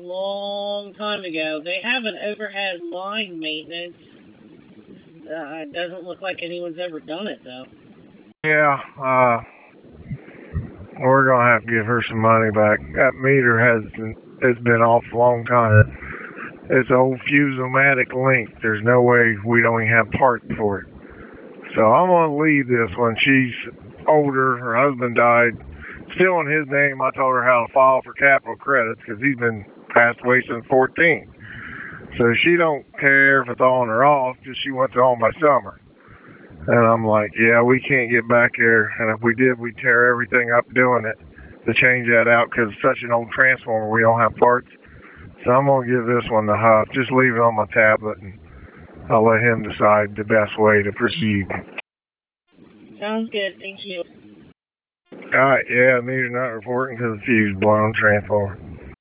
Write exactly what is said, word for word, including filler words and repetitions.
long time ago. They have an overhead line maintenance. Uh, it doesn't look like anyone's ever done it, though. Yeah, uh, we're gonna have to give her some money back. That meter has been, it's been off a long time. It's an old Fusomatic link. There's no way we don't even have parts for it. So I'm gonna leave this one. She's older. Her husband died. Still in his name. I told her how to file for capital credits because he's been passed away since fourteen. So she don't care if it's on or off. Just she wants it on by summer. And I'm like, yeah, we can't get back there. And if we did, we'd tear everything up doing it to change that out because it's such an old transformer. We don't have parts. So I'm going to give this one to Huff. Just leave it on my tablet and I'll let him decide the best way to proceed. Sounds good. Thank you. All right, yeah, meter not reporting because the fuse blown transformer.